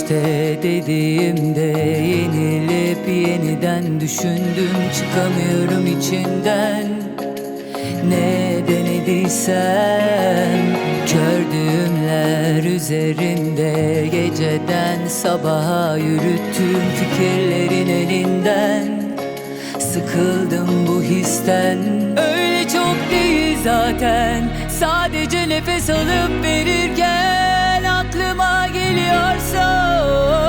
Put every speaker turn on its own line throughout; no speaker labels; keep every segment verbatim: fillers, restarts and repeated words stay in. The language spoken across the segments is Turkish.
işte dediğimde yenilip yeniden düşündüm, çıkamıyorum içinden. Ne denediysem kör düğümler üzerinde, geceden sabaha yürüttüm fikirlerin elinden. Sıkıldım bu histen, öyle çok değil zaten. Sadece nefes alıp verirken aklıma geliyorsun.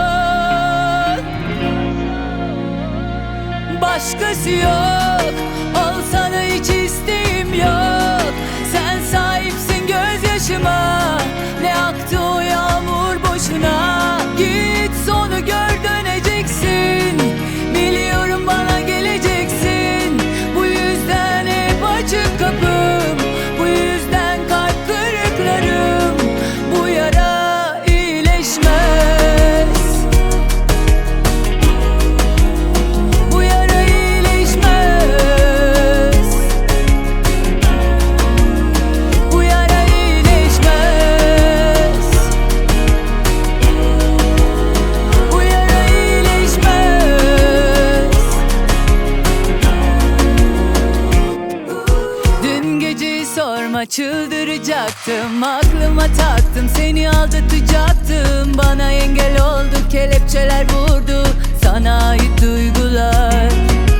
Başkası yok, olsana hiç isteğim yok. Sen sahipsin gözyaşıma, ne aktı o yağmur boşuna. Git sonu gör, döneceksin. Biliyorum bana geleceksin. Bu yüzden hep açık kapım, bu yüzden kalp kırıklarım. Bu yara iyileşmez, bu yara iyileşmez, bu yara iyileşmez, bu yara iyileşmez. Dün gece sorma, çıldıracaktım. Aklıma taktım, seni aldatacaktım. Bana engel oldu, kelepçeler vurdu sana ait duygular.